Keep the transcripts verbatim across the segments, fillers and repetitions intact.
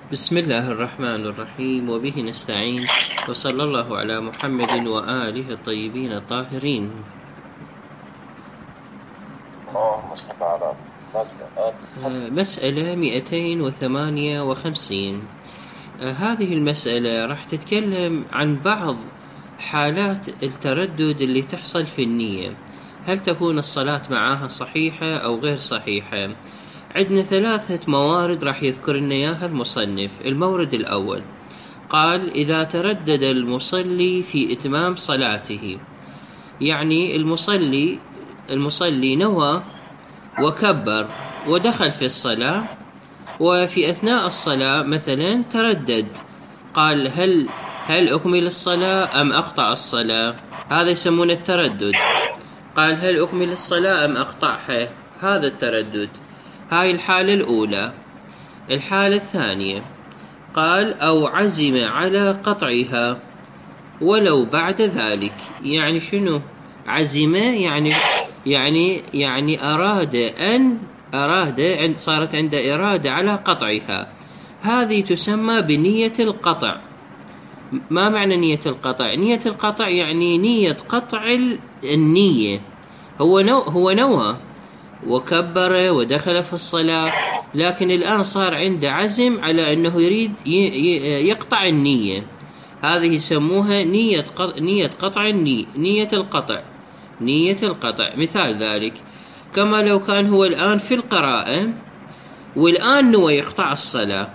بسم الله الرحمن الرحيم، وبه نستعين، وصلى الله على محمد وآله الطيبين الطاهرين. مسألة مئتين وثمانية وخمسين. هذه المسألة راح تتكلم عن بعض حالات التردد اللي تحصل في النية، هل تكون الصلاة معها صحيحة أو غير صحيحة. عندنا ثلاثة موارد راح يذكر لنا إياها المصنف. المورد الأول قال: إذا تردد المصلي في إتمام صلاته، يعني المصلي المصلي نوى وكبر ودخل في الصلاة، وفي أثناء الصلاة مثلا تردد، قال هل هل أكمل الصلاة أم أقطع الصلاة؟ هذا يسمونه التردد. قال هل أكمل الصلاة أم أقطعها؟ هذا التردد. هاي الحالة الأولى. الحالة الثانية قال: أو عزم على قطعها ولو بعد ذلك. يعني شنو عزم؟ يعني يعني يعني أراد أن أراد صارت عنده إرادة على قطعها، هذه تسمى بنية القطع. ما معنى نية القطع؟ نية القطع يعني نية قطع النية. هو نو هو نوى وكبر ودخل في الصلاة، لكن الآن صار عنده عزم على أنه يريد يقطع النية، هذه يسموها نية نية قطع النية، نية القطع نية القطع. مثال ذلك كما لو كان هو الآن في القراءة والآن نوى يقطع الصلاة،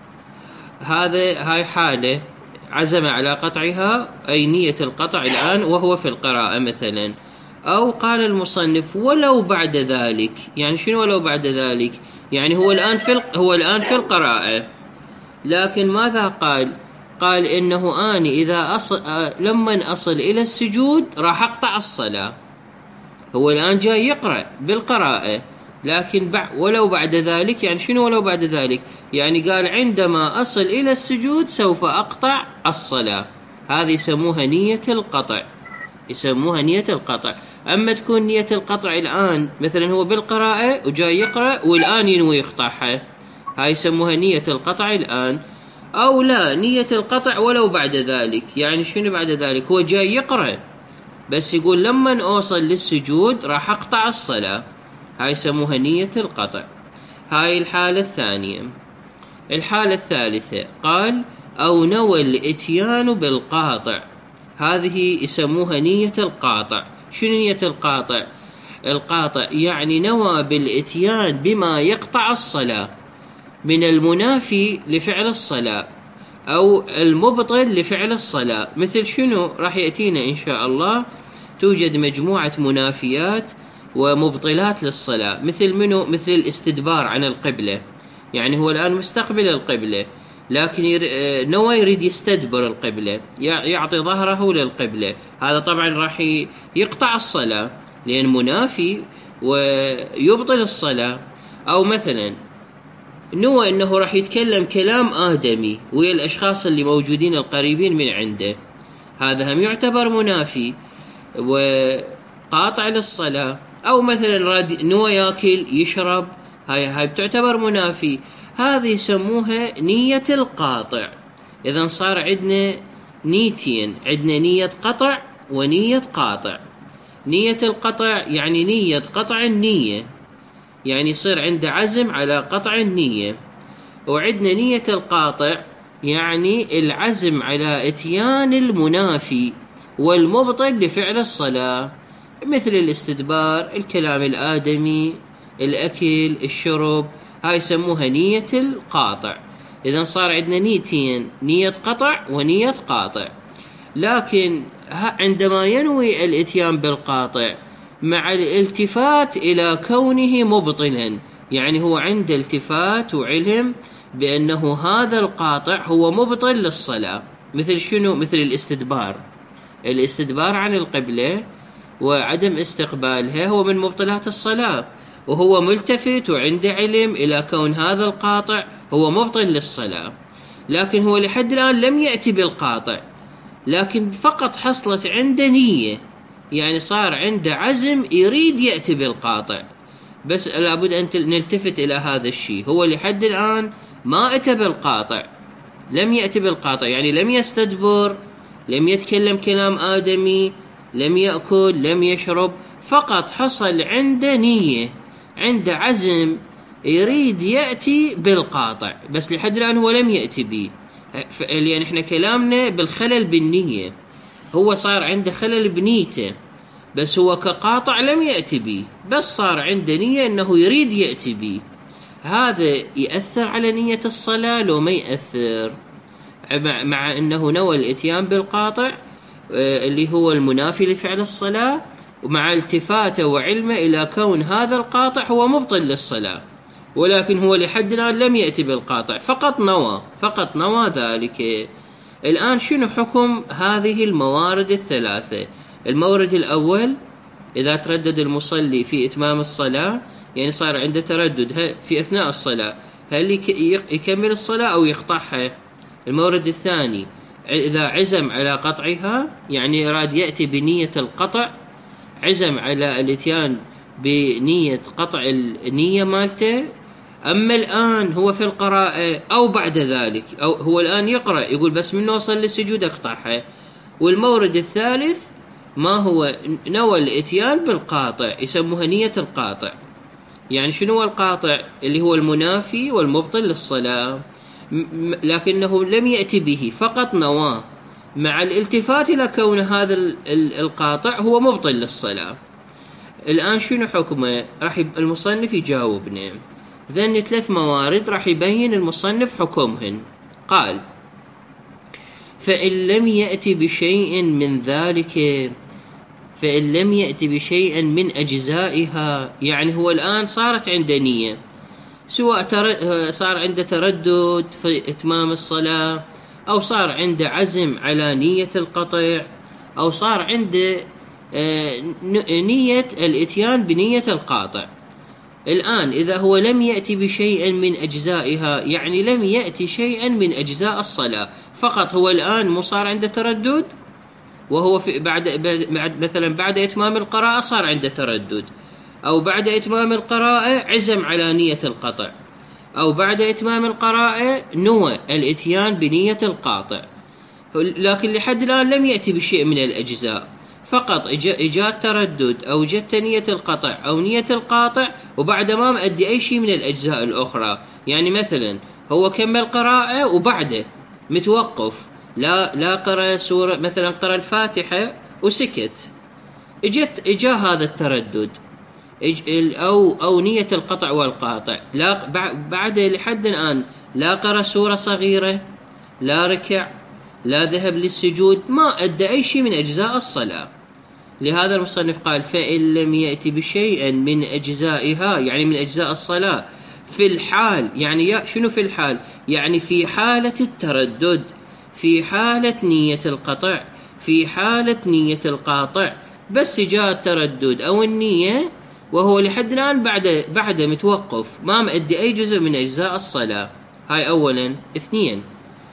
هذا هاي حالة عزم على قطعها، أي نية القطع الآن وهو في القراءة مثلا. أو قال المصنف ولو بعد ذلك. يعني شنو ولو بعد ذلك؟ يعني هو الآن في هو الآن في القراءة، لكن ماذا قال؟ قال إنه أنا إذا أصل لما أصل إلى السجود راح أقطع الصلاة. هو الآن جاي يقرأ بالقراءة، لكن ولو بعد ذلك. يعني شنو ولو بعد ذلك؟ يعني قال عندما أصل إلى السجود سوف أقطع الصلاة، هذه يسموها نية القطع، يسموها نية القطع. أما تكون نية القطع الآن مثلا هو بالقراءة وجاي يقرأ والآن ينوي يقطعها، هاي يسموها نية القطع الآن. أو لا، نية القطع ولو بعد ذلك. يعني شنو بعد ذلك؟ هو جاي يقرأ بس يقول لما أوصل للسجود راح أقطع الصلاة، هاي يسموها نية القطع. هاي الحالة الثانية. الحالة الثالثة قال: أو نوى الإتيان بالقاطع، هذه يسموها نية القاطع. شنو نية القاطع؟ القاطع يعني نوى بالإتيان بما يقطع الصلاة من المنافي لفعل الصلاة أو المبطل لفعل الصلاة. مثل شنو؟ راح يأتينا إن شاء الله. توجد مجموعة منافيات ومبطلات للصلاة. مثل منه؟ مثل الاستدبار عن القبلة. يعني هو الآن مستقبل القبلة، لكن نوى يريد يستدبر القبلة، يعطي ظهره للقبلة، هذا طبعا راح يقطع الصلاة لأن منافي ويبطل الصلاة. أو مثلا نوى أنه راح يتكلم كلام آدمي ويا الأشخاص اللي موجودين القريبين من عنده، هذا هم يعتبر منافي وقاطع للصلاة. أو مثلا نوى يأكل يشرب، هاي هاي بتعتبر منافي، هذه يسموها نية القاطع. إذن صار عندنا نيتين، عندنا نية قطع ونية قاطع. نية القطع يعني نية قطع النية، يعني يصير عنده عزم على قطع النية. وعندنا نية القاطع يعني العزم على إتيان المنافي والمبطل لفعل الصلاة، مثل الاستدبار، الكلام الآدمي، الأكل، الشرب، هاي يسموها نية القاطع. إذن صار عندنا نيتين، نية قطع ونية قاطع. لكن عندما ينوي الاتيان بالقاطع مع الالتفات إلى كونه مبطلا، يعني هو عنده التفات وعلم بأنه هذا القاطع هو مبطل للصلاة. مثل شنو؟ مثل الاستدبار. الاستدبار عن القبلة وعدم استقبالها هو من مبطلات الصلاة، وهو ملتفت وعنده علم إلى كون هذا القاطع هو مبطل للصلاة، لكن هو لحد الآن لم يأتي بالقاطع، لكن فقط حصلت عنده نية، يعني صار عنده عزم يريد يأتي بالقاطع. بس لابد أن نلتفت إلى هذا الشيء، هو لحد الآن ما أتى بالقاطع، لم يأتي بالقاطع، يعني لم يستدبر، لم يتكلم كلام آدمي، لم يأكل، لم يشرب، فقط حصل عنده نية، عنده عزم يريد يأتي بالقاطع، بس لحد الآن هو لم يأتي به، لأن احنا كلامنا بالخلل بالنية، هو صار عنده خلل بنيته، بس هو كقاطع لم يأتي به، بس صار عنده نية أنه يريد يأتي به. هذا يأثر على نية الصلاة لو ما يأثر؟ مع أنه نوى الإتيان بالقاطع اللي هو المنافي لفعل الصلاة، ومع التفاته وعلمه إلى كون هذا القاطع هو مبطل للصلاة، ولكن هو لحد الآن لم يأتي بالقاطع، فقط نوى فقط نوى ذلك. الآن شنو حكم هذه الموارد الثلاثة؟ المورد الأول، إذا تردد المصلي في إتمام الصلاة، يعني صار عنده تردد في أثناء الصلاة، هل يكمل الصلاة أو يقطعها؟ المورد الثاني، إذا عزم على قطعها، يعني أراد يأتي بنية القطع، عزم على الاتيان بنية قطع النية مالته، أما الآن هو في القراءة أو بعد ذلك، أو هو الآن يقرأ يقول بس من وصل للسجود أقطعها. والمورد الثالث ما هو نوى الاتيان بالقاطع، يسموها نية القاطع. يعني شنو هو القاطع؟ اللي هو المنافي والمبطل للصلاة، لكنه لم يأتي به، فقط نواه، مع الالتفات إلى كون هذا القاطع هو مبطل للصلاة. الآن شنو حكمه؟ راح المصنف يجاوبنا. ذن ثلاث موارد راح يبين المصنف حكمهن. قال: فإن لم يأتي بشيء من ذلك، فإن لم يأتي بشيء من أجزائها، يعني هو الآن صارت عنده نية، سواء صار عنده تردد في إتمام الصلاة، أو صار عنده عزم على نية القطع، أو صار عنده نية الإتيان بنية القاطع. الآن إذا هو لم يأتي بشيء من أجزائها، يعني لم يأتي شيئا من أجزاء الصلاة، فقط هو الآن مو صار عنده تردد، وهو في بعد مثلا بعد إتمام القراءة صار عنده تردد، أو بعد إتمام القراءة عزم على نية القطع، أو بعد إتمام القراءة نوى الإتيان بنية القاطع، لكن لحد الآن لم يأتي بشيء من الأجزاء، فقط إجاد تردد أو جت نية القطع أو نية القاطع، وبعد ما مأدي أي شيء من الأجزاء الأخرى. يعني مثلا هو كمل قراءة وبعده متوقف، لا لا قرأ سورة، مثلا قرأ الفاتحة وسكت، إجت إجا هذا التردد أو أو نية القطع والقاطع، لا بعد لحد الآن لا قرأ سورة صغيرة، لا ركع، لا ذهب للسجود، ما أدى أي شيء من أجزاء الصلاة. لهذا المصنف قال: فإن لم يأتي بشيء من أجزائها، يعني من أجزاء الصلاة، في الحال، يعني شنو في الحال؟ يعني في حالة التردد، في حالة نية القطع، في حالة نية القاطع، بس جاء التردد أو النية وهو لحد الآن بعد بعد متوقف، ما مأدي أي جزء من أجزاء الصلاة. هاي أولا. اثنين،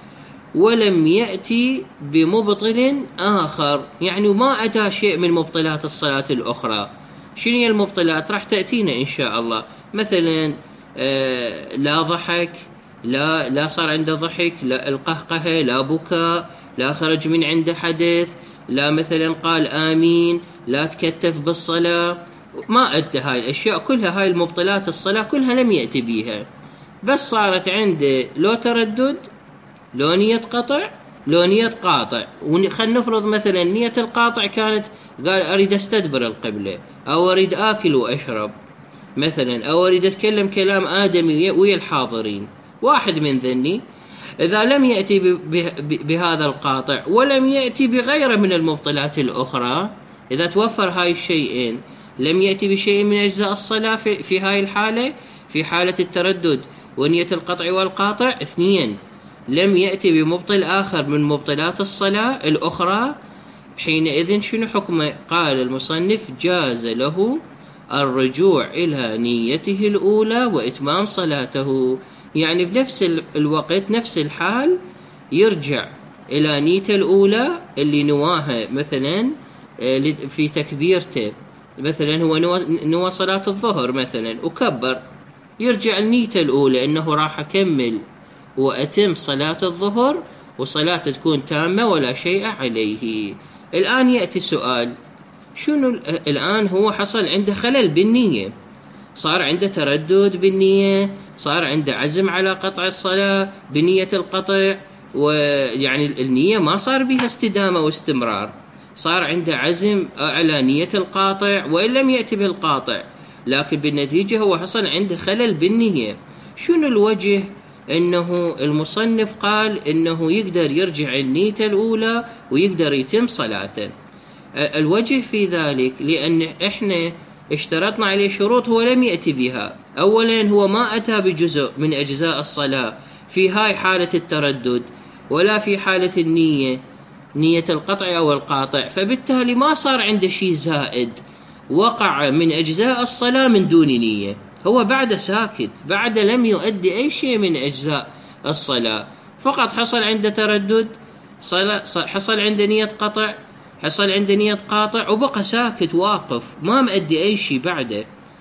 ولم يأتي بمبطل آخر، يعني ما أتى شيء من مبطلات الصلاة الأخرى. شنو هي المبطلات؟ راح تأتينا إن شاء الله. مثلا آه لا ضحك، لا لا صار عنده ضحك، لا القهقهة، لا بكاء، لا خرج من عنده حدث، لا مثلا قال آمين، لا تكتف بالصلاة، ما أدى هاي الأشياء كلها. هاي المبطلات الصلاة كلها لم يأتي بيها، بس صارت عنده لو تردد، لو نية قطع، لو نية قاطع. وخلنا نفرض مثلا نية القاطع كانت قال أريد أستدبر القبلة، أو أريد آكل وأشرب مثلا، أو أريد أتكلم كلام آدمي ويا الحاضرين، واحد من ذني. إذا لم يأتي بهذا القاطع ولم يأتي بغيره من المبطلات الأخرى، إذا توفر هاي الشيئين، لم يأتي بشيء من أجزاء الصلاة في, في هاي الحالة، في حالة التردد ونية القطع والقاطع. اثنين، لم يأتي بمبطل آخر من مبطلات الصلاة الأخرى، حينئذ شنو حكمه؟ قال المصنف: جاز له الرجوع إلى نيته الأولى وإتمام صلاته. يعني في نفس الوقت، نفس الحال، يرجع إلى نيته الأولى اللي نواها مثلا في تكبيرته، مثلا هو نوى صلاة الظهر مثلا وكبر، يرجع النيته الأولى إنه راح أكمل وأتم صلاة الظهر، وصلاة تكون تامة ولا شيء عليه. الآن يأتي سؤال، شنو الآن؟ هو حصل عنده خلل بالنية، صار عنده تردد بالنية، صار عنده عزم على قطع الصلاة بنية القطع، ويعني النية ما صار بها استدامة واستمرار، صار عنده عزم على نية القاطع وإن لم يأتي بالقاطع، لكن بالنتيجة هو حصل عنده خلل بالنية. شنو الوجه إنه المصنف قال إنه يقدر يرجع النية الأولى ويقدر يتم صلاته؟ الوجه في ذلك لأن إحنا اشترطنا عليه شروط هو لم يأتي بها. أولا هو ما أتى بجزء من أجزاء الصلاة في هاي حالة التردد ولا في حالة النية، نية القطع أو القاطع، فبالتالي ما صار عنده شيء زائد وقع من أجزاء الصلاة من دون نية. هو بعد ساكت، بعد لم يؤدي أي شيء من أجزاء الصلاة، فقط حصل عنده تردد، حصل عنده نية قطع، حصل عنده نية قاطع، وبقى ساكت واقف ما مؤدي أي شيء. بعده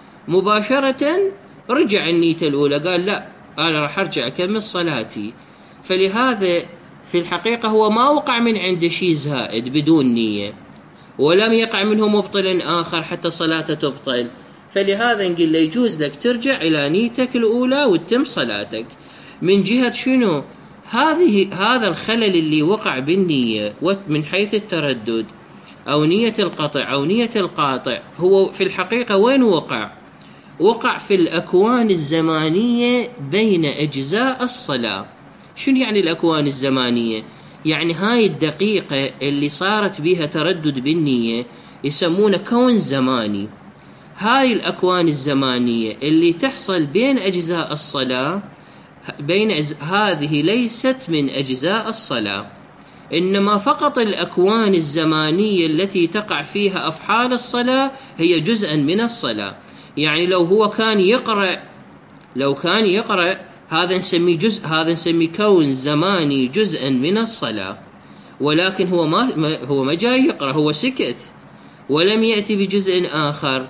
مباشرة رجع النية الأولى، قال لا أنا راح أرجع أكمل صلاتي. فلهذا في الحقيقة هو ما وقع من عنده شيء زائد بدون نية، ولم يقع منه مبطل آخر حتى صلاته تبطل. فلهذا نقول له يجوز لك ترجع إلى نيتك الأولى وتتم صلاتك. من جهة شنو؟ هذه هذا الخلل اللي وقع بالنية من حيث التردد أو نية القطع أو نية القاطع، هو في الحقيقة وين وقع؟ وقع في الأكوان الزمانية بين أجزاء الصلاة. شنو يعني الأكوان الزمانية؟ يعني هاي الدقيقة اللي صارت بها تردد بالنية يسمونه كون زماني. هاي الأكوان الزمانية اللي تحصل بين أجزاء الصلاة، بين أز... هذه ليست من أجزاء الصلاة، إنما فقط الأكوان الزمانية التي تقع فيها أفعال الصلاة هي جزءا من الصلاة. يعني لو هو كان يقرأ لو كان يقرأ هذا نسميه جزء، هذا نسميه كون زماني جزءا من الصلاة، ولكن هو ما هو ما جاي يقرأ، هو سكت ولم يأتي بجزء آخر.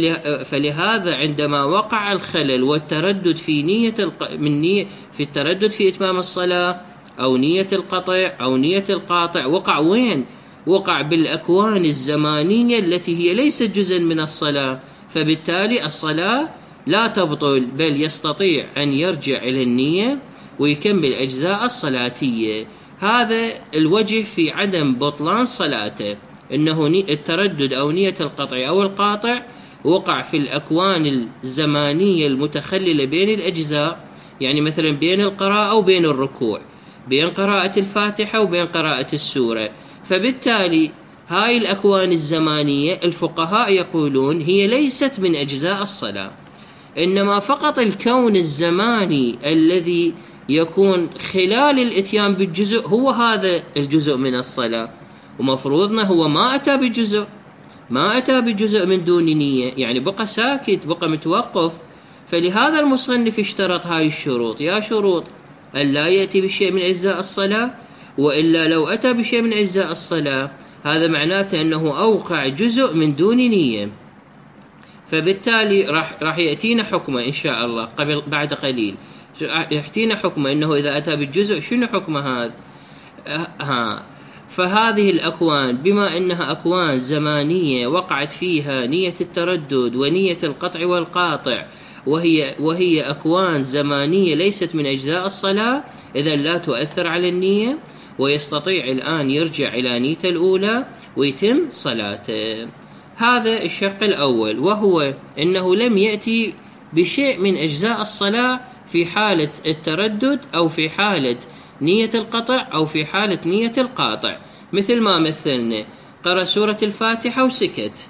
فلهذا عندما وقع الخلل والتردد في نية الق... من نية في التردد في إتمام الصلاة أو نية القطع أو نية القاطع، وقع وين؟ وقع بالأكوان الزمانية التي هي ليست جزء من الصلاة، فبالتالي الصلاة لا تبطل، بل يستطيع أن يرجع إلى النية ويكمل أجزاء الصلاتية. هذا الوجه في عدم بطلان صلاته، إنه التردد أو نية القطع أو القاطع وقع في الأكوان الزمانية المتخللة بين الأجزاء، يعني مثلا بين القراءة وبين الركوع، بين قراءة الفاتحة وبين قراءة السورة. فبالتالي هاي الأكوان الزمانية الفقهاء يقولون هي ليست من أجزاء الصلاة، إنما فقط الكون الزماني الذي يكون خلال الإتيان بالجزء هو هذا الجزء من الصلاة. ومفروضنا هو ما أتى بجزء ما أتى بجزء من دون نية، يعني بقى ساكت، بقى متوقف. فلهذا المصنف اشترط هاي الشروط، يا شروط أن لا يأتي بشيء من أجزاء الصلاة، وإلا لو أتى بشيء من أجزاء الصلاة هذا معناته أنه أوقع جزء من دون نية. فبالتالي راح راح يأتينا حكمه إن شاء الله قبل بعد قليل، يأتينا حكمه أنه إذا أتى بالجزء شنو حكمه هذا. ها فهذه الأكوان بما أنها أكوان زمانية وقعت فيها نية التردد ونية القطع والقاطع، وهي وهي أكوان زمانية ليست من أجزاء الصلاة، إذا لا تؤثر على النية، ويستطيع الآن يرجع إلى نية الأولى ويتم صلاته. هذا الشق الأول، وهو أنه لم يأتي بشيء من أجزاء الصلاة في حالة التردد أو في حالة نية القطع أو في حالة نية القاطع. مثل ما مثلنا، قرأ سورة الفاتحة وسكت،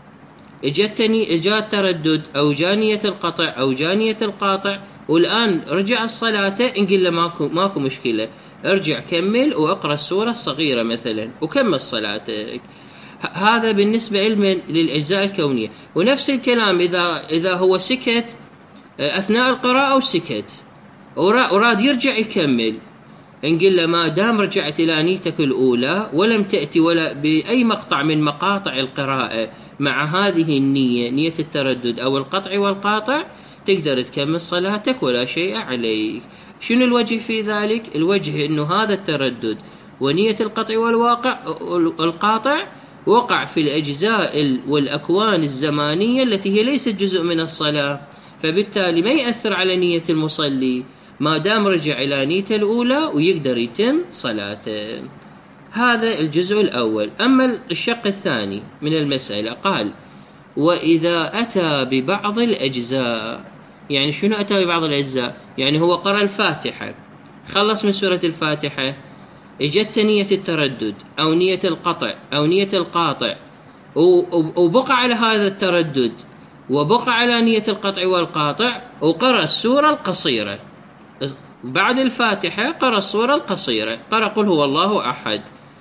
اجتني اجات تردد أو جانية القطع أو جانية القاطع، والآن رجع الصلاة، نقول له ماكو ماكو مشكلة، ارجع كمل وأقرأ السورة الصغيرة مثلا وكمل صلاتك. هذا بالنسبة علما للأجزاء الكونية. ونفس الكلام إذا إذا هو سكت أثناء القراءة وسكت وراد يرجع يكمل، نقول له ما دام رجعت إلى نيتك الأولى ولم تأتي ولا بأي مقطع من مقاطع القراءة مع هذه النية، نية التردد أو القطع والقاطع، تقدر تكمل صلاتك ولا شيء عليك. شنو الوجه في ذلك؟ الوجه أنه هذا التردد ونية القطع والواقع القاطع وقع في الأجزاء والأكوان الزمانية التي هي ليست جزء من الصلاة، فبالتالي ما يأثر على نية المصلي ما دام رجع إلى نيته الأولى ويقدر يتم صلاته. هذا الجزء الأول. أما الشق الثاني من المسألة قال: وإذا أتى ببعض الأجزاء. يعني شنو أتى ببعض الأجزاء؟ يعني هو قرأ الفاتحة، خلص من سورة الفاتحة، اجت نية التردد أو نية القطع أو نية القاطع، وبقى على هذا التردد وبقى على نية القطع والقاطع، وقرأ السورة القصيرة بعد الفاتحة، قرأ السورة القصيرة، قرأ قل هو الله أحد،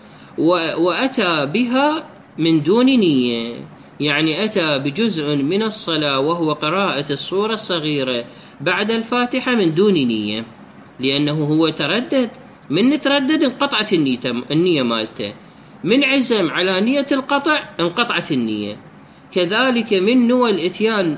وأتى بها من دون نية. يعني أتى بجزء من الصلاة وهو قراءة السورة الصغيرة بعد الفاتحة من دون نية، لأنه هو تردد، من تردد انقطعت النية, النية مالته، من عزم على نية القطع انقطعت النية. كذلك من نوى الاتيان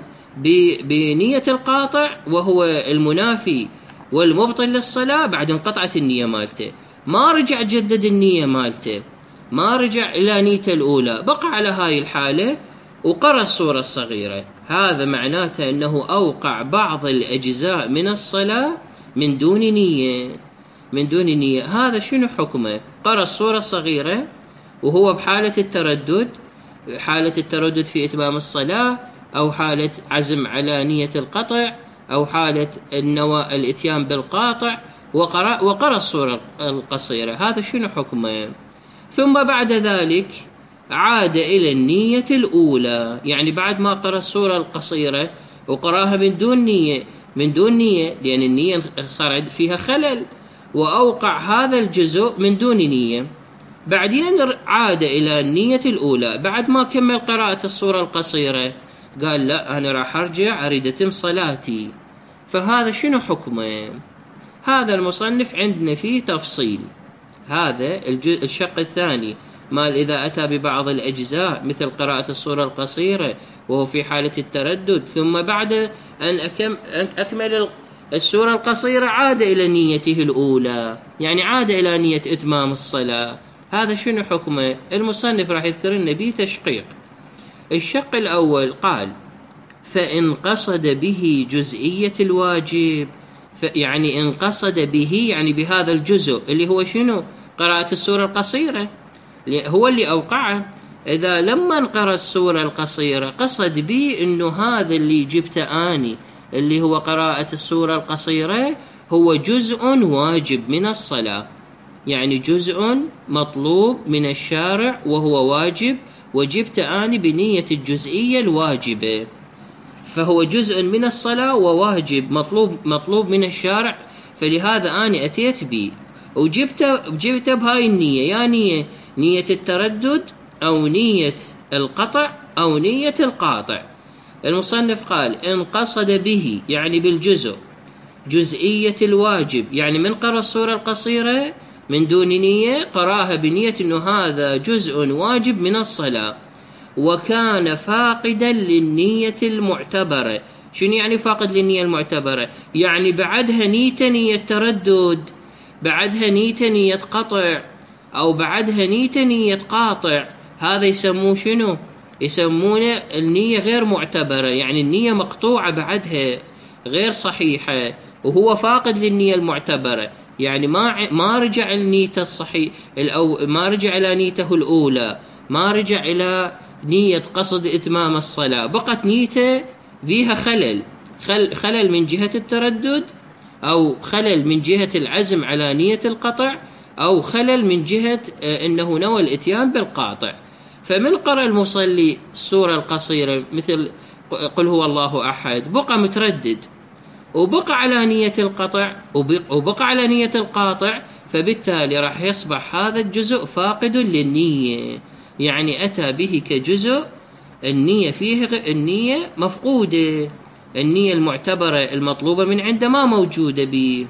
بنية القاطع وهو المنافي والمبطل للصلاة بعد انقطعت النية مالته، ما رجع جدد النية مالته، ما رجع إلى نيته الأولى، بقى على هاي الحالة وقرأ السورة الصغيرة. هذا معناته أنه أوقع بعض الأجزاء من الصلاة من دون نية، من دون نية. هذا شنو حكمه؟ قرأ السورة الصغيرة وهو بحالة التردد، حالة التردد في إتمام الصلاة، أو حالة عزم على نية القطع، أو حالة النوى الاتيان بالقاطع، وقرأ, وقرأ السورة القصيرة. هذا شنو حكمه؟ ثم بعد ذلك عاد إلى النية الأولى، يعني بعد ما قرأ السورة القصيرة وقرأها من دون نية، من دون نية لأن النية صار فيها خلل، وأوقع هذا الجزء من دون نية. بعدين عاد إلى النية الأولى بعد ما كمل قراءة السورة القصيرة، قال لا أنا راح أرجع أريد أتم صلاتي. فهذا شنو حكمه؟ هذا المصنف عندنا فيه تفصيل. هذا الشق الثاني مال إذا أتى ببعض الأجزاء مثل قراءة السورة القصيرة وهو في حالة التردد، ثم بعد أن أكمل السورة القصيرة عاد إلى نيته الأولى، يعني عاد إلى نية إتمام الصلاة. هذا شنو حكمه؟ المصنف راح يذكر لنا به تشقيق. الشق الأول قال: فإن قصد به جزئية الواجب، يعني إن قصد به يعني بهذا الجزء اللي هو شنو؟ قراءة السورة القصيرة، هو اللي أوقعه. إذا لما قرأ السورة القصيرة قصد به إنه هذا اللي جبت آني اللي هو قراءة السورة القصيرة هو جزء واجب من الصلاة، يعني جزء مطلوب من الشارع وهو واجب، وجبت آني بنية الجزئية الواجبة، فهو جزء من الصلاة وواجب مطلوب مطلوب من الشارع، فلهذا أنا أتيت به وجبت جبت بهاي النية، يا نية نية التردد أو نية القطع أو نية القاطع. المصنف قال: إن قصد به يعني بالجزء جزئية الواجب، يعني من قرأ السورة القصيرة من دون نية قراها بنية أنه هذا جزء واجب من الصلاة، وكان فاقدا للنية المعتبرة. شنو يعني فاقد للنية المعتبرة؟ يعني بعدها نية نية تردد، بعدها نية نية قطع، أو بعدها نية نية قاطع. هذا يسموه شنو؟ يسمونه النية غير معتبرة، يعني النية مقطوعة بعدها غير صحيحة، وهو فاقد للنية المعتبرة، يعني ما ما رجع لنيته الصحيح الأو ما رجع إلى نيته الأولى، ما رجع إلى نية قصد إتمام الصلاة، بقت نيته بها خلل خل خلل من جهة التردد، أو خلل من جهة العزم على نية القطع، أو خلل من جهة أنه نوى الإتيان بالقاطع. فمن قرأ المصلي السورة القصيرة مثل قل هو الله أحد بقى متردد، وبقى على نية القطع، وبقى على نية القاطع، فبالتالي راح يصبح هذا الجزء فاقد للنية، يعني أتى به كجزء النية فيه النية مفقودة، النية المعتبرة المطلوبة من عنده ما موجودة به.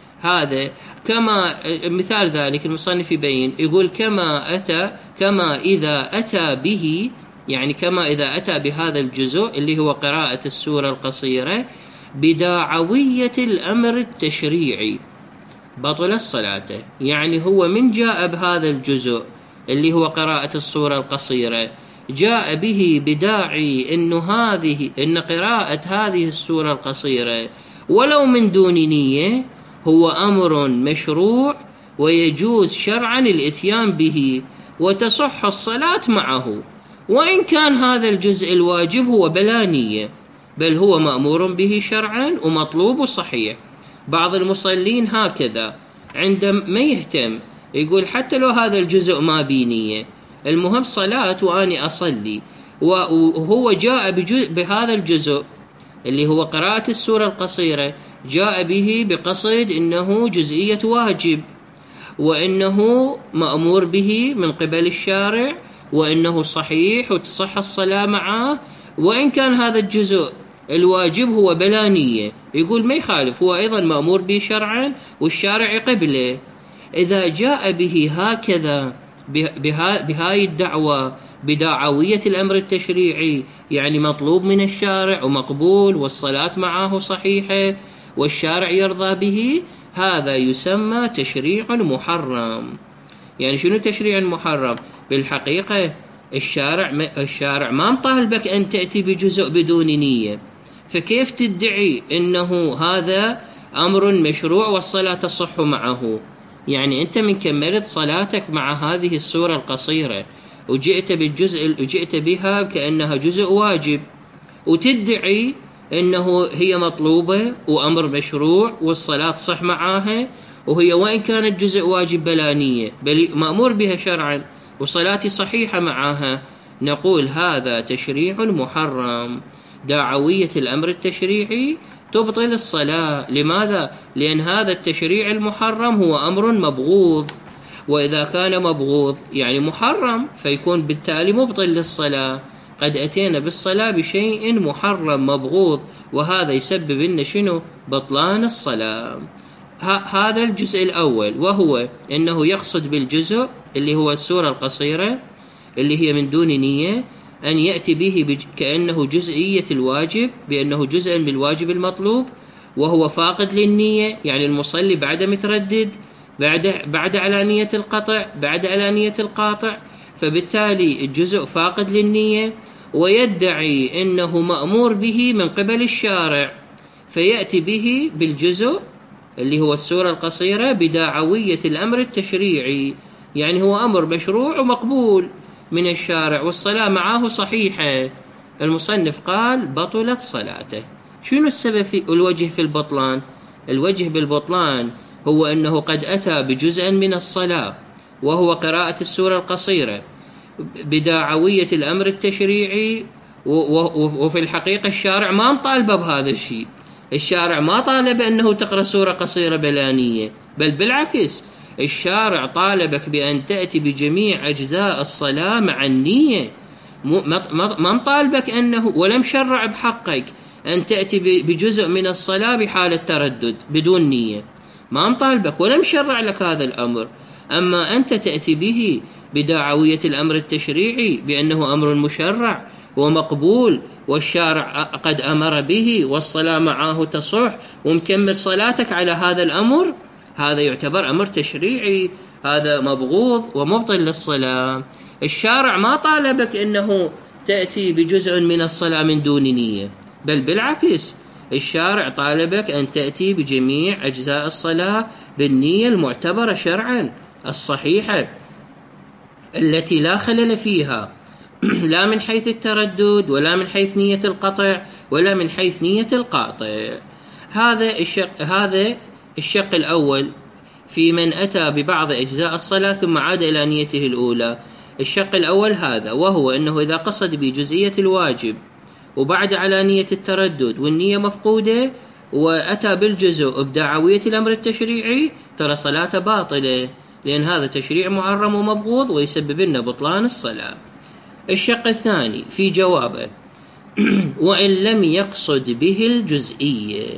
هذا كما مثال ذلك المصنف يبين، يقول كما أتى كما إذا أتى به، يعني كما إذا أتى بهذا الجزء اللي هو قراءة السورة القصيرة بداعوية الأمر التشريعي بطل صلاته. يعني هو من جاء بهذا الجزء اللي هو قراءة السورة القصيرة جاء به بداعي إنه هذه إن قراءة هذه السورة القصيرة ولو من دون نية هو أمر مشروع ويجوز شرعا الإتيان به وتصح الصلاة معه، وإن كان هذا الجزء الواجب هو بلا نية، بل هو مأمور به شرعا ومطلوب صحيح. بعض المصلين هكذا عندما يهتم يقول حتى لو هذا الجزء ما بنية، المهم صلاة وأني أصلي، وهو جاء بهذا الجزء اللي هو قراءة السورة القصيرة جاء به بقصد إنه جزئية واجب، وإنه مأمور به من قبل الشارع، وإنه صحيح وتصح الصلاة معه، وإن كان هذا الجزء الواجب هو بلا نية، يقول ما يخالف، هو أيضا مأمور به شرعا والشارع يقبله. إذا جاء به هكذا بهاي الدعوة بدعوية الأمر التشريعي، يعني مطلوب من الشارع ومقبول والصلاة معه صحيحة والشارع يرضى به، هذا يسمى تشريع محرم. يعني شنو تشريع محرم؟ بالحقيقة الشارع الشارع ما مطالبك أن تأتي بجزء بدون نية، فكيف تدعي أنه هذا أمر مشروع والصلاة تصح معه؟ يعني أنت من كملت صلاتك مع هذه السورة القصيرة وجئت بالجزء وجئت بها كأنها جزء واجب، وتدعي أنه هي مطلوبة وأمر مشروع والصلاة صح معها، وهي وإن كانت جزء واجب بلا نية بل مأمور بها شرعا وصلاتي صحيحة معها، نقول هذا تشريع محرم. دعوية الأمر التشريعي تبطل الصلاة. لماذا؟ لأن هذا التشريع المحرم هو أمر مبغوض، وإذا كان مبغوض يعني محرم فيكون بالتالي مبطل للصلاة. قد أتينا بالصلاة بشيء محرم مبغوض، وهذا يسبب لنا شنو؟ بطلان الصلاة. هذا الجزء الأول، وهو أنه يقصد بالجزء اللي هو السورة القصيرة اللي هي من دون نية أن يأتي به كأنه جزئية الواجب، بأنه جزء من الواجب المطلوب، وهو فاقد للنية، يعني المصلي بعد متردد، بعد بعد علانية القطع، بعد علانية القاطع، فبالتالي الجزء فاقد للنية، ويدعي أنه مأمور به من قبل الشارع، فيأتي به بالجزء اللي هو السورة القصيرة بدعوية الأمر التشريعي، يعني هو أمر مشروع ومقبول من الشارع والصلاة معه صحيحة. المصنف قال بطلت صلاته. شنو السبب في الوجه في البطلان؟ الوجه بالبطلان هو أنه قد أتى بجزء من الصلاة وهو قراءة السورة القصيرة بدعوية الأمر التشريعي، وفي الحقيقة الشارع ما مطالبه بهذا الشيء. الشارع ما طالب أنه تقرأ سورة قصيرة بلا نية، بل بالعكس الشارع طالبك بأن تأتي بجميع أجزاء الصلاة مع النية. ما مطالبك أنه، ولم شرع بحقك أن تأتي بجزء من الصلاة بحالة تردد بدون نية، ما مطالبك ولم شرع لك هذا الأمر. أما أنت تأتي به بدعوية الأمر التشريعي بأنه أمر مشرع ومقبول والشارع قد أمر به والصلاة معه تصح، ومكمل صلاتك على هذا الأمر، هذا يعتبر أمر تشريعي، هذا مبغوض ومبطل للصلاة. الشارع ما طالبك أنه تأتي بجزء من الصلاة من دون نية، بل بالعكس الشارع طالبك أن تأتي بجميع أجزاء الصلاة بالنية المعتبرة شرعا الصحيحة التي لا خلل فيها، لا من حيث التردد ولا من حيث نية القطع ولا من حيث نية القاطع. هذا الشق هذا الشق الأول في من أتى ببعض أجزاء الصلاة ثم عاد إلى نيته الأولى. الشق الأول هذا، وهو أنه إذا قصد بجزئية الواجب وبعد على نية التردد والنية مفقودة وأتى بالجزء بدعوية الأمر التشريعي، ترى صلاة باطلة، لأن هذا تشريع محرم ومبغوض ويسبب لنا بطلان الصلاة. الشق الثاني في جوابه وإن لم يقصد به الجزئية،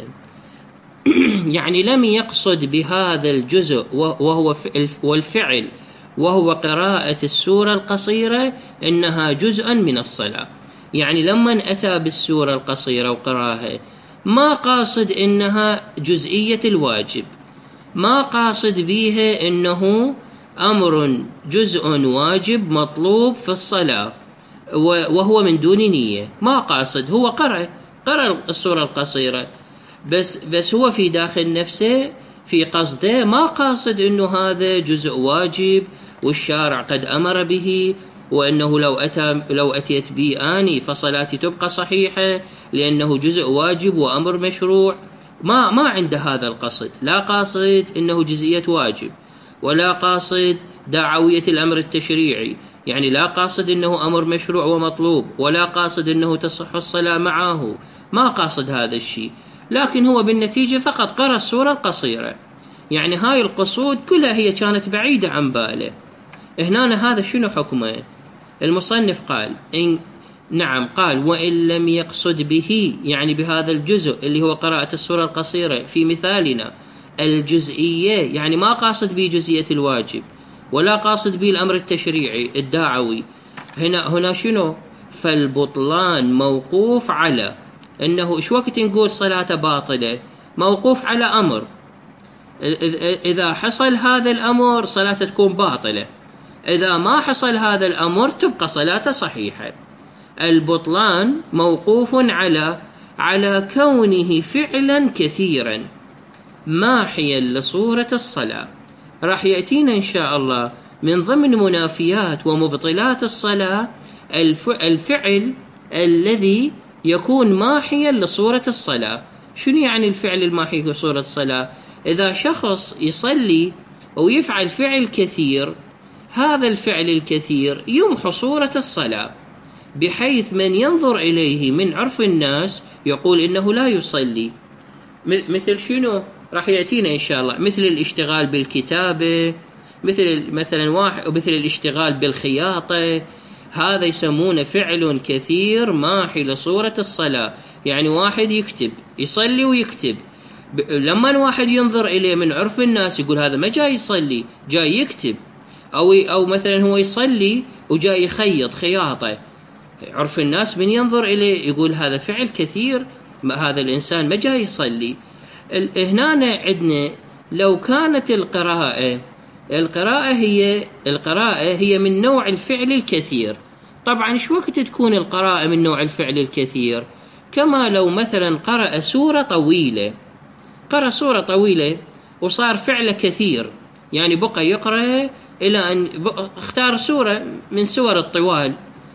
يعني لم يقصد بهذا الجزء وهو والفعل وهو قراءة السورة القصيرة إنها جزء من الصلاة. يعني لما أتى بالسورة القصيرة وقراها ما قاصد إنها جزئية الواجب، ما قاصد بيها إنه أمر جزء واجب مطلوب في الصلاة وهو من دون نية، ما قاصد، هو قرأ قرأ السورة القصيرة، بس بس هو في داخل نفسه في قصده ما قاصد إنه هذا جزء واجب والشارع قد أمر به، وأنه لو أتى لو أتيت بي آني فصلاتي تبقى صحيحة لأنه جزء واجب وأمر مشروع. ما ما عنده هذا القصد، لا قاصد إنه جزئية واجب، ولا قاصد دعوية الأمر التشريعي، يعني لا قاصد إنه أمر مشروع ومطلوب، ولا قاصد إنه تصح الصلاة معه، ما قاصد هذا الشيء، لكن هو بالنتيجة فقط قرأ السورة القصيرة. يعني هاي القصود كلها هي كانت بعيدة عن باله. هنا هذا شنو حكمه؟ المصنف قال إن نعم، قال وإن لم يقصد به، يعني بهذا الجزء اللي هو قراءة السورة القصيرة في مثالنا الجزئية، يعني ما قاصد به جزئية الواجب، ولا قاصد به الأمر التشريعي الدعوي، هنا هنا شنو؟ فالبطلان موقوف على أنه إيش وقت نقول صلاة باطلة؟ موقوف على أمر، إذا حصل هذا الأمر صلاته تكون باطلة، إذا ما حصل هذا الأمر تبقى صلاته صحيحة. البطلان موقوف على على كونه فعلا كثيرا ماحيا لصورة الصلاة. راح يأتينا إن شاء الله من ضمن منافيات ومبطلات الصلاة الفعل الذي يكون ماحيا لصورة الصلاة. شنو يعني الفعل الماحي لصورة الصلاة؟ إذا شخص يصلي ويفعل فعل كثير، هذا الفعل الكثير يمحو صورة الصلاة، بحيث من ينظر إليه من عرف الناس يقول إنه لا يصلي. مثل شنو؟ راح يأتينا إن شاء الله، مثل الاشتغال بالكتابة، مثل مثلا واحد مثل الاشتغال بالخياطة، هذا يسمونه فعل كثير ماحي لصورة الصلاة. يعني واحد يكتب، يصلي ويكتب، لما واحد ينظر إليه من عرف الناس يقول هذا ما جاي يصلي، جاي يكتب. أو أو مثلا هو يصلي وجاي يخيط خياطة، عرف الناس من ينظر إليه يقول هذا فعل كثير، هذا الإنسان ما جاي يصلي. هنا عندنا لو كانت القراءة القراءة هي القراءة هي من نوع الفعل الكثير. طبعا شو وقت تكون القراءة من نوع الفعل الكثير؟ كما لو مثلا قرأ سورة طويلة، قرأ سورة طويلة وصار فعله كثير، يعني بقى يقرأ إلى أن اختار سورة من سور الطوال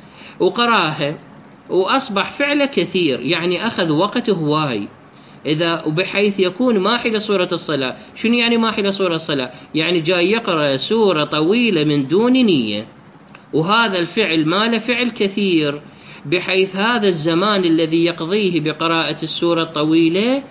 وقراها وأصبح فعله كثير، يعني أخذ وقته هواي، إذا وبحيث يكون ماحي لصورة الصلاة. شنو يعني ماحي لصورة الصلاة؟ يعني جاي يقرأ سورة طويلة من دون نية، وهذا الفعل ماله فعل كثير، بحيث هذا الزمان الذي يقضيه بقراءة السورة الطويلة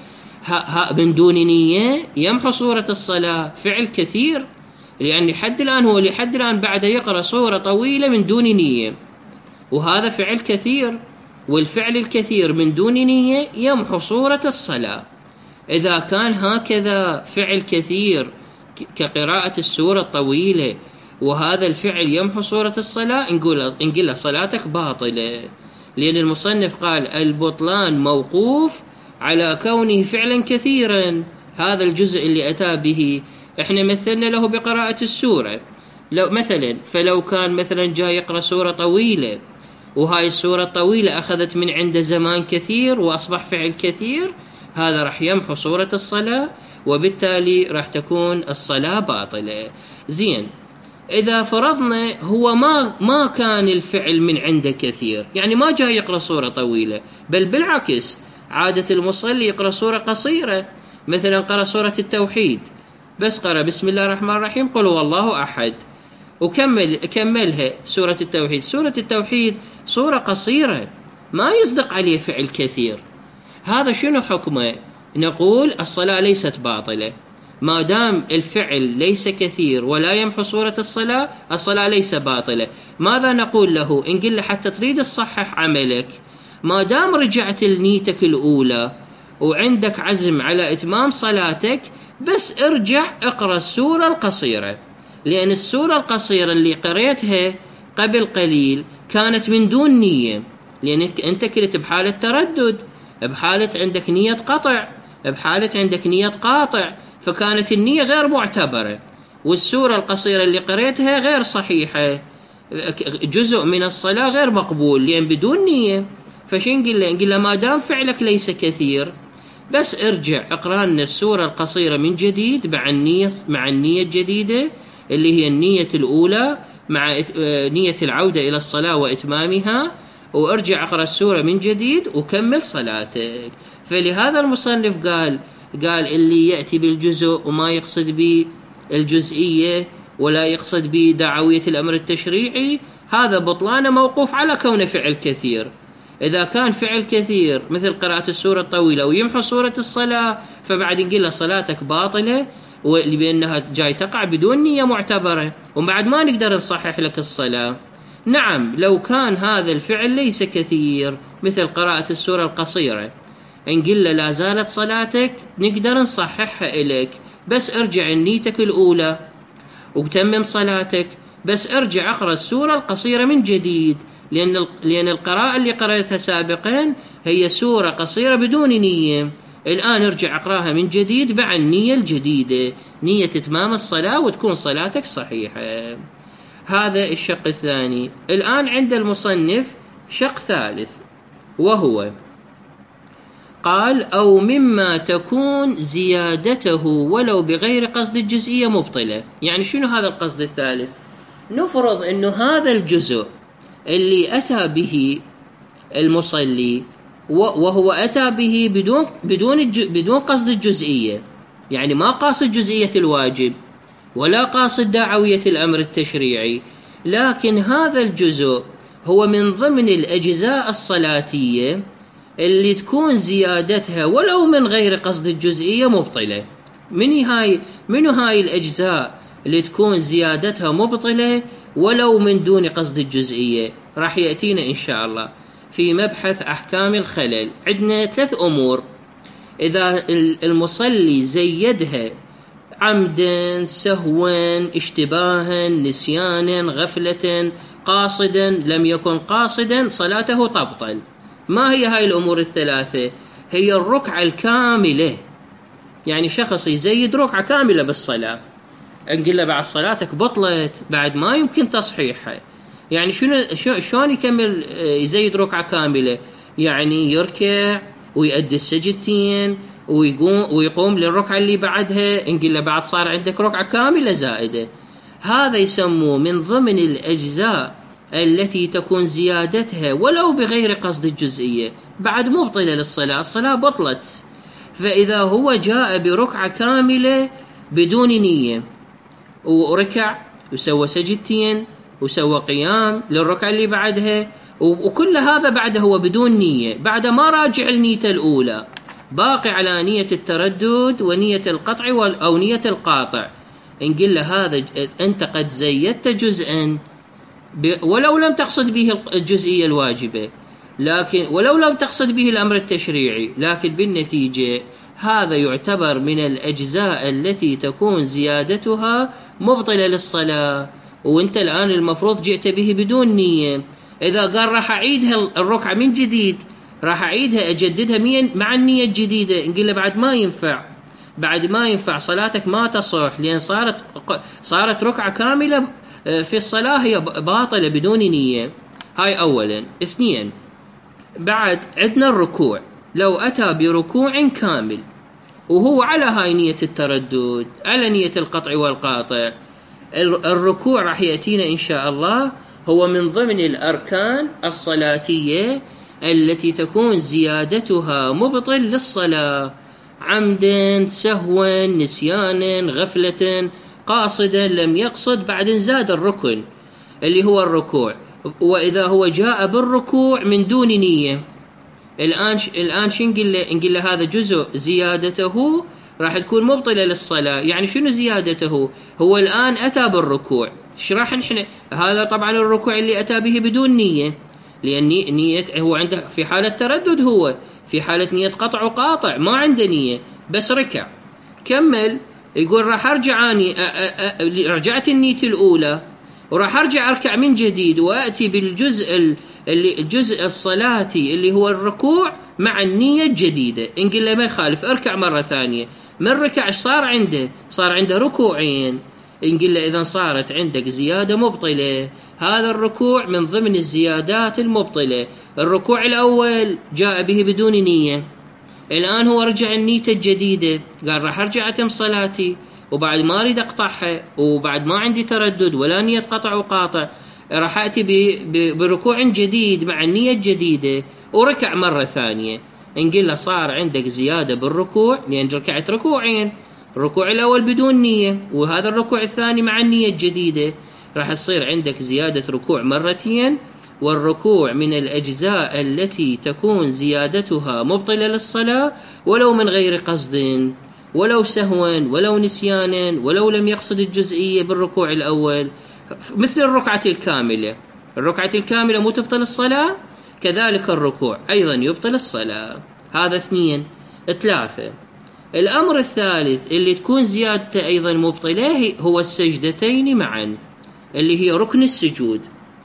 من دون نية يمحو صورة الصلاة، فعل كثير، لأن لحد الآن هو لحد الآن بعد يقرأ سورة طويلة من دون نية، وهذا فعل كثير، والفعل الكثير من دون نية يمحو صورة الصلاة. إذا كان هكذا فعل كثير كقراءة السورة الطويلة وهذا الفعل يمحو صورة الصلاة، نقول نقول صلاتك باطلة، لأن المصنف قال البطلان موقوف على كونه فعلا كثيرا. هذا الجزء اللي أتى به احنا مثلنا له بقراءة السورة، لو مثلا فلو كان مثلا جاي يقرأ سورة طويلة وهاي السورة الطويلة أخذت من عنده زمان كثير وأصبح فعل كثير، هذا راح يمحو صورة الصلاة، وبالتالي راح تكون الصلاة باطلة. زين، إذا فرضنا هو ما ما كان الفعل من عنده كثير، يعني ما جاي يقرأ سورة طويلة، بل بالعكس عادة المصلي يقرأ سورة قصيرة، مثلا قرأ سورة التوحيد، بس قرأ بسم الله الرحمن الرحيم قل هو الله أحد وكمل كملها سورة التوحيد. سورة التوحيد سورة قصيرة ما يصدق عليه فعل كثير، هذا شنو حكمه؟ نقول الصلاة ليست باطلة ما دام الفعل ليس كثير ولا يمحو صورة الصلاة، الصلاة ليس باطلة. ماذا نقول له؟ إن قل حتى تريد تصحح عملك، ما دام رجعت لنيتك الأولى وعندك عزم على إتمام صلاتك، بس ارجع اقرأ السورة القصيرة، لأن السورة القصيرة اللي قريتها قبل قليل كانت من دون نية، لأنك أنت كنت بحالة تردد، بحالة عندك نية قطع، بحالة عندك نية قاطع، فكانت النية غير معتبرة، والسورة القصيرة اللي قريتها غير صحيحة، جزء من الصلاة غير مقبول لأن بدون نية. فشين نقول له؟ نقول له ما دام فعلك ليس كثير، بس ارجع اقرأ لنا السورة القصيرة من جديد مع النية مع النية الجديدة اللي هي النية الأولى مع نية العودة إلى الصلاة وإتمامها، وارجع اقرأ السورة من جديد وكمل صلاتك. فلهذا المصنف قال قال اللي يأتي بالجزء وما يقصد به الجزئية ولا يقصد به دعوية الأمر التشريعي، هذا بطلانه موقوف على كونه فعل كثير. إذا كان فعل كثير مثل قراءة السورة الطويلة ويمحو سورة الصلاة، فبعد نقول له صلاتك باطلة لأنها جاي تقع بدون نية معتبرة، وبعد ما نقدر نصحح لك الصلاة. نعم لو كان هذا الفعل ليس كثير مثل قراءة السورة القصيرة، نقول له لا زالت صلاتك نقدر نصححها إليك، بس ارجع نيتك الأولى وتمم صلاتك، بس ارجع اقرأ السورة القصيرة من جديد، لأن لأن القراءة اللي قرأتها سابقا هي سورة قصيرة بدون نية، الآن ارجع اقرأها من جديد مع النية الجديدة، نية إتمام الصلاة، وتكون صلاتك صحيحة. هذا الشق الثاني. الآن عند المصنف شق ثالث، وهو قال أو مما تكون زيادته ولو بغير قصد الجزئية مبطلة. يعني شنو هذا القصد الثالث؟ نفرض أنه هذا الجزء اللي أتى به المصلي وهو أتى به بدون بدون بدون قصد الجزئية، يعني ما قاصد جزئية الواجب ولا قاصد دعوية الأمر التشريعي، لكن هذا الجزء هو من ضمن الأجزاء الصلاتية اللي تكون زيادتها ولو من غير قصد الجزئية مبطلة. من هاي من هاي الأجزاء اللي تكون زيادتها مبطلة ولو من دون قصد الجزئية؟ راح يأتينا إن شاء الله في مبحث أحكام الخلل. عندنا ثلاث أمور إذا المصلي زيدها عمدا سهوا اشتباها نسيانا غفلة قاصدا لم يكن قاصدا، صلاته تبطل. ما هي هاي الأمور الثلاثة؟ هي الركعة الكاملة، يعني شخص يزيد ركعة كاملة بالصلاة، نقول له بعد صلاتك بطلت، بعد ما يمكن تصحيحها. يعني شنو شلون يكمل يزيد ركعة كاملة؟ يعني يركع ويؤدي السجدتين ويقوم ويقوم للركعة اللي بعدها، نقول له بعد صار عندك ركعة كاملة زائدة. هذا يسموه من ضمن الأجزاء التي تكون زيادتها ولو بغير قصد الجزئية بعد مبطلة للصلاة، الصلاة بطلت. فإذا هو جاء بركعة كاملة بدون نية وركع وسوى سجدتين وسوى قيام للركعة اللي بعدها، وكل هذا بعد هو بدون نية، بعد ما راجع النية الأولى، باقي على نية التردد ونية القطع أو نية القاطع، نقول له هذا أنت قد زيدت جزءا ولو لم تقصد به الجزئية الواجبة، لكن ولو لم تقصد به الأمر التشريعي، لكن بالنتيجة هذا يعتبر من الأجزاء التي تكون زيادتها مبطلة للصلاة، وانت الآن المفروض جئت به بدون نية. إذا قال راح أعيدها الركعة من جديد، راح أعيدها أجددها مع النية الجديدة، نقول له بعد ما ينفع، بعد ما ينفع، صلاتك ما تصح، لأن صارت صارت ركعة كاملة في الصلاة هي باطلة بدون نية. هاي أولا. اثنين، بعد عندنا الركوع، لو أتى بركوع كامل وهو على هاي نية التردد، على نية القطع والقاطع، الركوع راح يأتينا إن شاء الله هو من ضمن الأركان الصلاتية التي تكون زيادتها مبطل للصلاة، عمدا سهوا نسيانا غفلة قاصدا لم يقصد، بعد زاد الركن اللي هو الركوع. وإذا هو جاء بالركوع من دون نية، الآن الآن شو نقول له؟ نقول له هذا جزء زيادته راح تكون مبطلة للصلاة. يعني شنو زيادته؟ هو الآن أتى بالركوع، ايش راح نحن؟ هذا طبعا الركوع اللي أتى به بدون نية، لأن نية هو عنده في حالة تردد، هو في حالة نية قطع وقاطع ما عنده نية، بس ركع كمل، يقول راح أرجع أني رجعت النية الأولى وراح أرجع أركع من جديد وأتي بالجزء اللي الجزء الصلاتي اللي هو الركوع مع النية الجديدة. نقول له ما يخالف اركع مرة ثانية. من ركع صار عنده صار عنده ركوعين. نقول له إذا صارت عندك زيادة مبطلة. هذا الركوع من ضمن الزيادات المبطلة. الركوع الأول جاء به بدون نية، الآن هو رجع النية الجديدة، قال راح أرجع أتم صلاتي وبعد ما أريد أقطعها وبعد ما عندي تردد ولا نية قطع وقاطع، راح أتي بركوع جديد مع النية الجديدة وركع مرة ثانية. نقول له صار عندك زيادة بالركوع لأن ركعت ركوعين، الركوع الأول بدون نية وهذا الركوع الثاني مع النية الجديدة، راح يصير عندك زيادة ركوع مرتين. والركوع من الأجزاء التي تكون زيادتها مبطلة للصلاة ولو من غير قصد، ولو سهوا ولو نسيانا ولو لم يقصد الجزئية بالركوع الأول، مثل الركعة الكاملة. الركعة الكاملة مو تبطل الصلاة، كذلك الركوع أيضا يبطل الصلاة. هذا اثنين. ثلاثة، الأمر الثالث اللي تكون زيادته أيضا مبطلة هو السجدتين معا، اللي هي ركن السجود.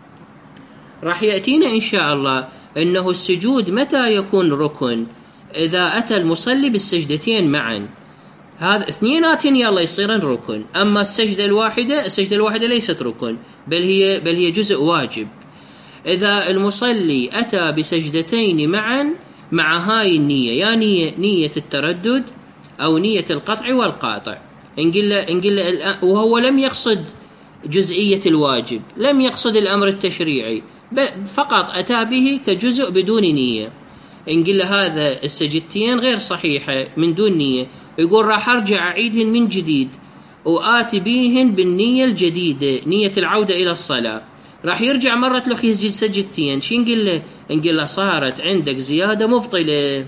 راح يأتينا إن شاء الله أنه السجود متى يكون ركن؟ إذا أتى المصلي بالسجدتين معا، هذا اثنيناتين يلا يصيرن ركن. أما السجدة الواحدة السجدة الواحدة ليست ركن، بل هي بل هي جزء واجب. إذا المصلي أتى بسجدتين معا مع هاي النية، يا نية نية التردد أو نية القطع والقاطع، نقول له نقول له وهو لم يقصد جزئية الواجب، لم يقصد الأمر التشريعي، فقط أتى به كجزء بدون نية، نقول له هذا السجدتين غير صحيحة من دون نية. يقول راح أرجع أعيدهن من جديد وآتي بهن بالنية الجديدة، نية العودة إلى الصلاة. راح يرجع مرة له يسجد سجدتين، شو نقول له؟ نقول له صارت عندك زيادة مبطلة.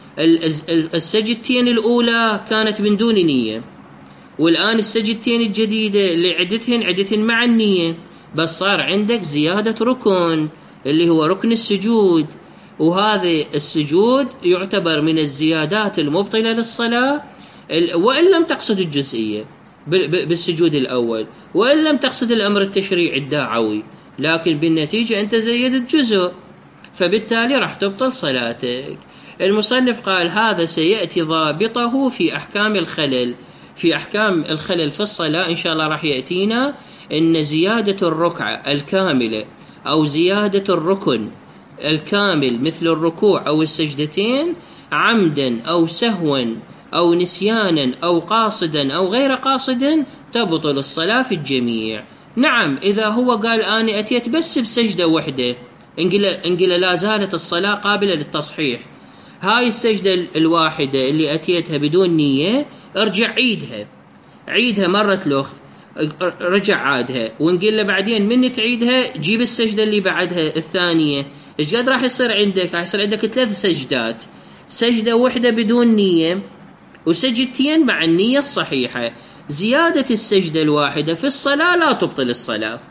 السجدتين الأولى كانت من دون نية، والآن السجدتين الجديدة اللي عدتهن عدتهن مع النية، بس صار عندك زيادة ركن اللي هو ركن السجود، وهذا السجود يعتبر من الزيادات المبطلة للصلاة وإن لم تقصد الجزئية بالسجود الأول، وإن لم تقصد الأمر التشريعي الداعوي، لكن بالنتيجة أنت زيدت جزء، فبالتالي راح تبطل صلاتك. المصنف قال هذا سيأتي ضابطه في أحكام الخلل. في أحكام الخلل في الصلاة إن شاء الله راح يأتينا إن زيادة الركعة الكاملة أو زيادة الركن الكامل مثل الركوع أو السجدتين عمدا أو سهوا أو نسيانا أو قاصدا أو غير قاصد تبطل الصلاة في الجميع. نعم، إذا هو قال أنا أتيت بس بسجدة واحدة، انقل لا زالت الصلاة قابلة للتصحيح. هاي السجدة الواحدة اللي أتيتها بدون نية ارجع عيدها عيدها مرة لخ رجع عادها، ونقول له بعدين من تعيدها جيب السجدة اللي بعدها الثانية. ايش قد راح يصير عندك؟ راح يصير عندك ثلاث سجدات، سجدة واحدة بدون نية وسجدتين مع النية الصحيحة. زيادة السجدة الواحدة في الصلاة لا تبطل الصلاة،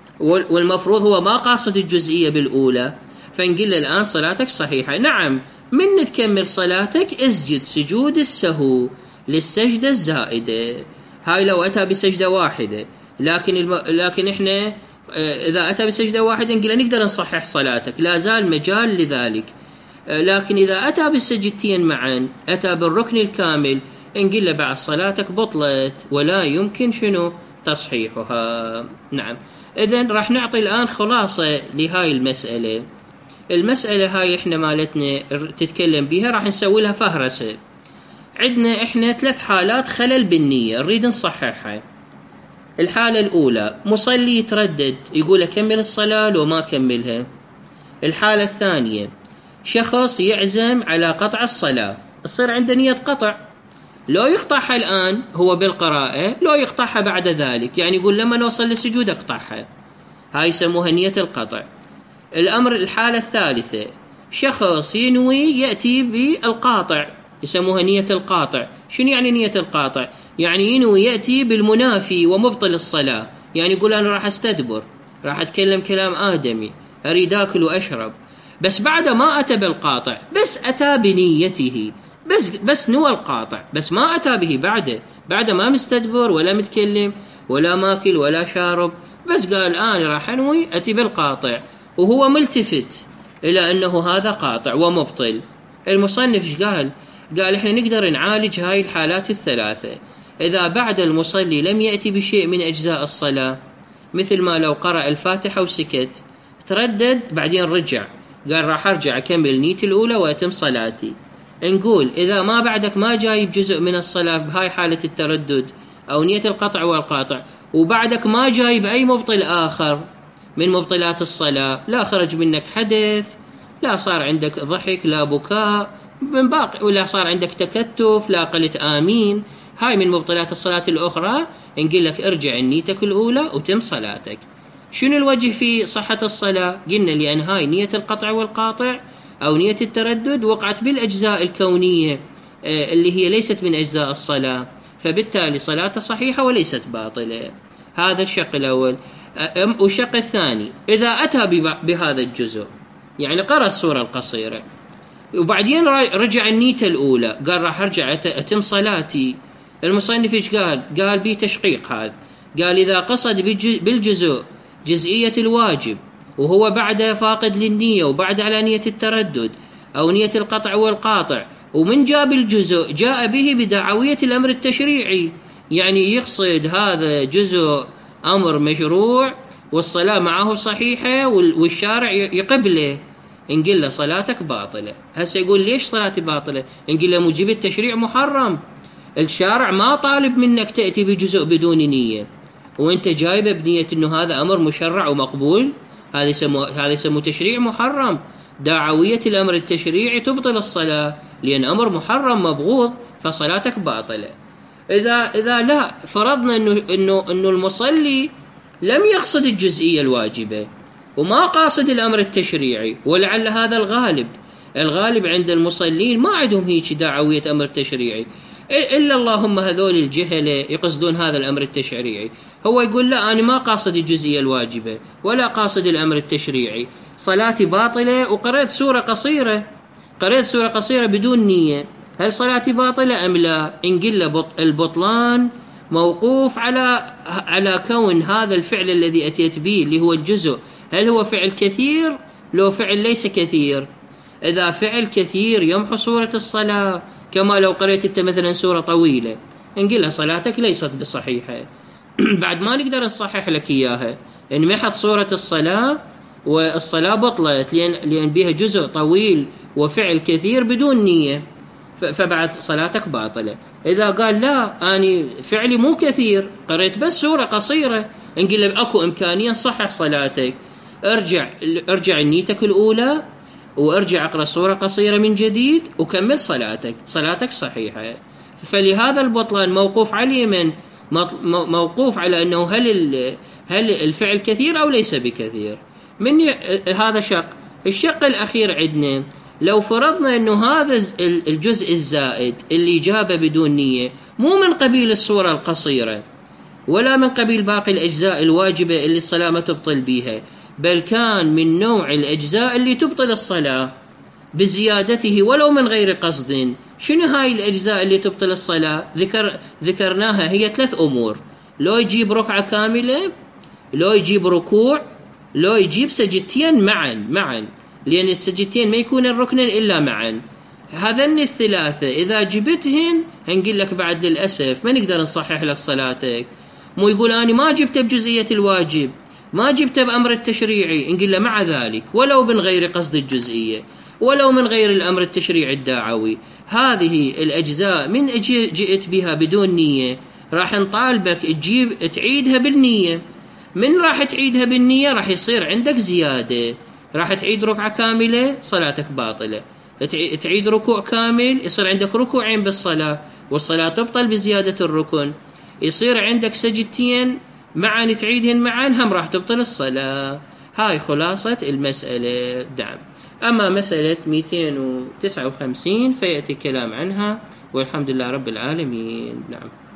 والمفروض هو ما قاصد الجزئية بالأولى، فنقول له الآن صلاتك صحيحة. نعم، من تكمل صلاتك اسجد سجود السهو للسجدة الزائدة. هاي لو أتى بسجدة واحدة، لكن الم... لكن إحنا إذا أتى بسجدة واحدة نقول نقدر نصحح صلاتك، لا زال مجال لذلك. لكن إذا أتى بالسجدتين معا، أتى بالركن الكامل، نقول له بعد صلاتك بطلت ولا يمكن شنو تصحيحها. نعم، إذن راح نعطي الآن خلاصة لهاي المسألة. المسألة هاي إحنا مالتنا تتكلم بها، راح نسوي لها فهرسة. عندنا إحنا ثلاث حالات خلل بالنية نريد نصححها. الحالة الأولى مصلي يتردد يقول أكمل الصلاة لو ما كملها. الحالة الثانية شخص يعزم على قطع الصلاة، يصير عنده نية قطع، لو يقطعها الآن هو بالقراءة، لو يقطعها بعد ذلك، يعني يقول لما نوصل للسجود أقطعها، هاي يسموها نية القطع. الأمر الحالة الثالثة شخص ينوي يأتي بالقاطع، يسموها نية القاطع. شنو يعني نية القاطع؟ يعني ينوي يأتي بالمنافي ومبطل الصلاة، يعني يقول أنا راح أستدبر، راح أتكلم كلام آدمي، أريد أكل وأشرب، بس بعد ما أتى بالقاطع، بس أتى بنيته، بس بس نوى القاطع، بس ما أتى به بعده بعد ما مستدبر ولا متكلم ولا ماكل ولا شارب، بس قال أنا راح أنوي أتي بالقاطع، وهو ملتفت إلى أنه هذا قاطع ومبطل. المصنف ايش قال؟ قال احنا نقدر نعالج هاي الحالات الثلاثة إذا بعد المصلي لم يأتي بشيء من أجزاء الصلاة، مثل ما لو قرأ الفاتحة وسكت، تردد بعدين رجع قال راح أرجع أكمل نيتي الأولى وأتم صلاتي. نقول إذا ما بعدك ما جايب جزء من الصلاة بهاي حالة التردد أو نية القطع والقاطع، وبعدك ما جايب أي مبطل آخر من مبطلات الصلاة، لا خرج منك حدث، لا صار عندك ضحك، لا بكاء من باقي، ولا صار عندك تكتف، لا قلت آمين، هاي من مبطلات الصلاة الأخرى، نقول لك ارجع نيتك الأولى وتم صلاتك. شنو الوجه في صحة الصلاة؟ قلنا لأن هاي نية القطع والقاطع أو نية التردد وقعت بالأجزاء الكونية اللي هي ليست من أجزاء الصلاة، فبالتالي صلاته صحيحة وليست باطلة. هذا الشق الأول. والشق الثاني إذا أتى بهذا الجزء، يعني قرأ السورة القصيرة وبعدين رجع النية الأولى قال راح أرجع أتم صلاتي، المصنف إيش قال؟ قال بي تشقيق هذا، قال إذا قصد بالجزء جزئية الواجب وهو بعد فاقد للنية وبعد على نية التردد أو نية القطع والقاطع، ومن جاب الجزء جاء به بدعوية الأمر التشريعي، يعني يقصد هذا جزء أمر مشروع والصلاة معه صحيحة والشارع يقبله، نقول له صلاتك باطلة. هسه يقول ليش صلاتي باطلة؟ نقول له مجيب التشريع محرم، الشارع ما طالب منك تأتي بجزء بدون نية، وانت جايبه بنية انه هذا امر مشرع ومقبول، هذا يسموه هذا يسموه تشريع محرم. دعوية الامر التشريعي تبطل الصلاة لان امر محرم مبغوض، فصلاتك باطلة. اذا اذا لا فرضنا انه انه انه المصلي لم يقصد الجزئية الواجبة وما قاصد الامر التشريعي، ولعل هذا الغالب، الغالب عند المصلين ما عندهم هيك دعوية امر تشريعي، إلا اللهم هذول الجهلة يقصدون هذا الأمر التشريعي، هو يقول لا أنا ما قاصد الجزئية الواجبة ولا قاصد الأمر التشريعي، صلاتي باطلة وقرأت سورة قصيرة، قرأت سورة قصيرة بدون نية، هل صلاتي باطلة أم لا؟ نقول له البطلان موقوف على على كون هذا الفعل الذي أتيت به اللي هو الجزء، هل هو فعل كثير لو فعل ليس كثير؟ إذا فعل كثير يمحو صورة الصلاة، كما لو قرأت انت مثلا سورة طويلة نقول لها صلاتك ليست بصحيحة بعد ما نقدر نصحح لك إياها، إن محت صورة الصلاة والصلاة بطلت لأن لأن بها جزء طويل وفعل كثير بدون نية، فبعد صلاتك باطلة. إذا قال لا أنا فعلي مو كثير قرأت بس سورة قصيرة، نقول له أكو إمكانية صحح صلاتك، ارجع ارجع نيتك الأولى وارجع اقرأ سورة قصيرة من جديد وكمل صلاتك، صلاتك صحيحة. فلهذا البطلان موقوف على من؟ موقوف على أنه هل هل الفعل كثير أو ليس بكثير. من هذا شق. الشق الأخير عندنا لو فرضنا أنه هذا الجزء الزائد اللي جابه بدون نية مو من قبيل السورة القصيرة ولا من قبيل باقي الأجزاء الواجبة اللي الصلاة ما تبطل بيها، بل كان من نوع الأجزاء اللي تبطل الصلاة بزيادته ولو من غير قصد. شنو هاي الأجزاء اللي تبطل الصلاة؟ ذكر ذكرناها هي ثلاث أمور، لو يجيب ركعة كاملة، لو يجيب ركوع، لو يجيب سجدتين معا معا لأن السجدتين ما يكون الركن إلا معا. هذين الثلاثة إذا جبتهن هنقول لك بعد للأسف ما نقدر نصحح لك صلاتك. مو يقول أنا ما جبت بجزئية الواجب ما جبت بأمر التشريعي، نقول له مع ذلك ولو من غير قصد الجزئية ولو من غير الأمر التشريعي الدعوي، هذه الأجزاء من جئت بها بدون نية راح نطالبك تجيب تعيدها بالنية. من راح تعيدها بالنية راح يصير عندك زيادة، راح تعيد ركعة كاملة صلاتك باطلة، تعيد ركوع كامل يصير عندك ركوعين بالصلاة والصلاة تبطل بزيادة الركن، يصير عندك سجدتين معا تعيدهن معا هم راح تبطل الصلاة. هاي خلاصة المسألة. دعم. أما مسألة مئتين وتسعة وخمسين فيأتي كلام عنها، والحمد لله رب العالمين. نعم.